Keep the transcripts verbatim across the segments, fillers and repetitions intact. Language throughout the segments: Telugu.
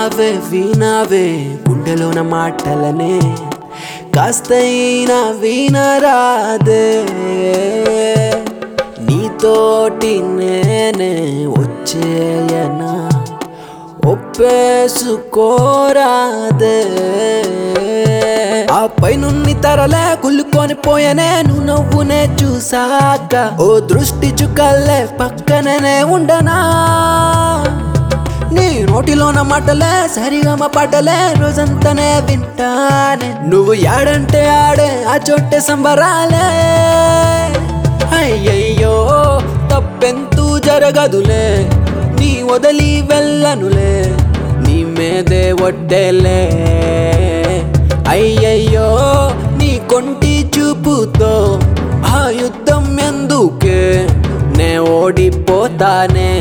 రావే వినవే గుండెలోన మాటలనే కాస్తైనా వినరాదే నీతోటి నేనే వచ్చేయనా ఒప్పేసుకోరాదే ఆ పైనున్ని తరలే కుళ్ళుకొని పోయనే నువ్వు నవ్వునే చూసాక ఓ దృష్టి చుక్కల్లే పక్కననే ఉండనా నీ నోటిలోన మాటలే సరిగమ పాటలే రోజంతానే వింటానే నువ్వు యాడంటే ఆడే ఆ చోటే సంబరాలే అయ్యయ్యో తప్పెంతూ జరగదులే నీ వదిలి వెళ్ళనులే నీ మీదే ఒట్టేలే అయ్యయ్యో నీ కొంటి చూపుతో ఆ యుద్ధం ఎందుకే నే ఓడిపోతానే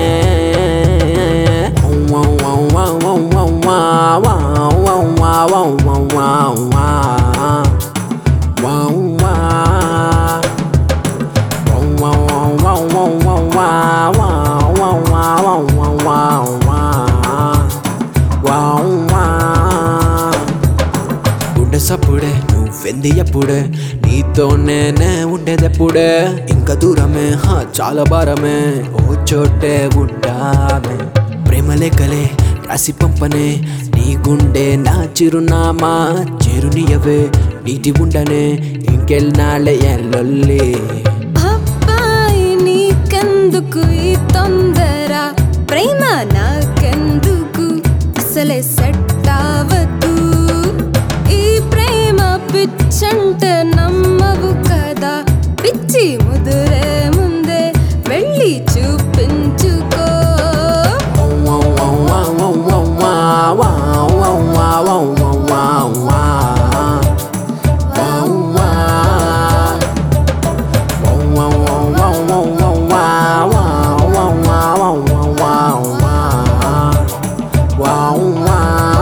గుండె సప్పుడే నువ్వెంది ఎప్పుడే నీతో నేనే ఉండేదెప్పుడే ఇంకా దూరమే హా చాలా భారమే ఓ చోటే ఉంటామే ప్రేమ లేఖలే రాసి పంపనే నీ గుండె నా చిరునామా చేరునియవే నీటి ఉండనే ఇంకెళ్ళనాళ్ళే ఎల్లొల్లి అబ్బాయి నీకెందుకు ఈ తొందర ప్రేమ నాకెందుకు అసలే సెట్ అవ్వదు ఈ ప్రేమ పిచ్చంటే నమ్మవు కదా పిచ్చి ముదురే ముందే వెళ్ళి చూపించుకో wow wow